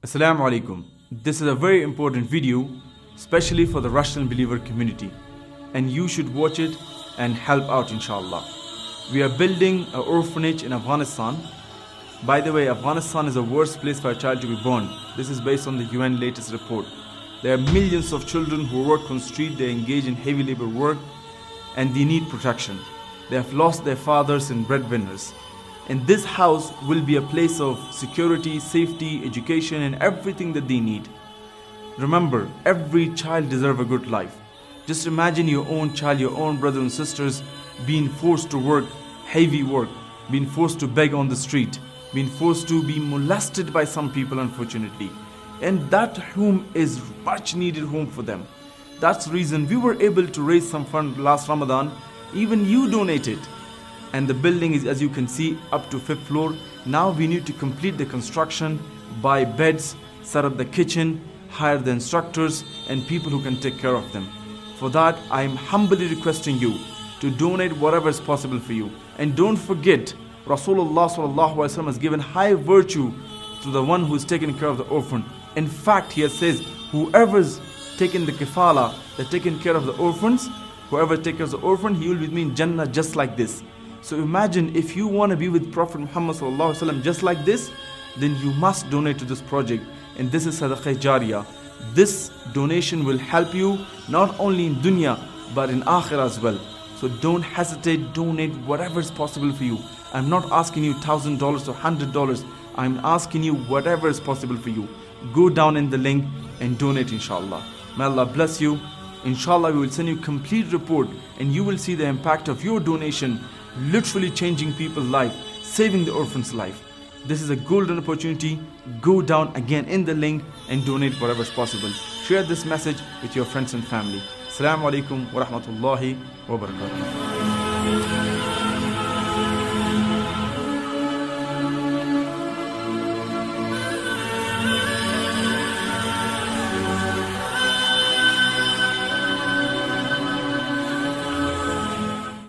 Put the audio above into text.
Assalamu alaikum. This is a very important video, especially for the Russian believer community, and you should watch it and help out, inshallah. We are building an orphanage in Afghanistan. By the way, Afghanistan is the worst place for a child to be born. This is based on the UN latest report. There are millions of children who work on street, they engage in heavy labor work, and they need protection. They have lost their fathers and breadwinners. And this house will be a place of security, safety, education, and everything that they need. Remember, every child deserves a good life. Just imagine your own child, your own brothers and sisters being forced to work, heavy work, being forced to beg on the street, being forced to be molested by some people, unfortunately. And that home is much needed home for them. That's the reason we were able to raise some fund last Ramadan. Even you donated. And the building is, as you can see, up to 5th floor. Now we need to complete the construction, buy beds, set up the kitchen, hire the instructors and people who can take care of them. For that, I am humbly requesting you to donate whatever is possible for you. And don't forget, Rasulullah sallallahu alaihi wasallam has given high virtue to the one who is taking care of the orphan. In fact, he says, whoever's taken the kifala, they're taking care of the orphans, whoever takes care of the orphan, he will be in Jannah just like this. So imagine if you want to be with Prophet Muhammad sallallahu alaihi wasallam just like this, then you must donate to this project. And this is Sadaqah Jariyah. This donation will help you not only in dunya but in akhirah as well. So don't hesitate, donate whatever is possible for you. I'm not asking you $1,000 or $100. I'm asking you whatever is possible for you. Go down in the link and donate, inshallah. May Allah bless you. Inshallah, we will send you complete report and you will see the impact of your donation literally changing people's life, saving the orphan's life. This is a golden opportunity. Go down again in the link and donate whatever is possible. Share this message with your friends and family. Assalamu alaikum wa rahmatullahi wa barakatuh.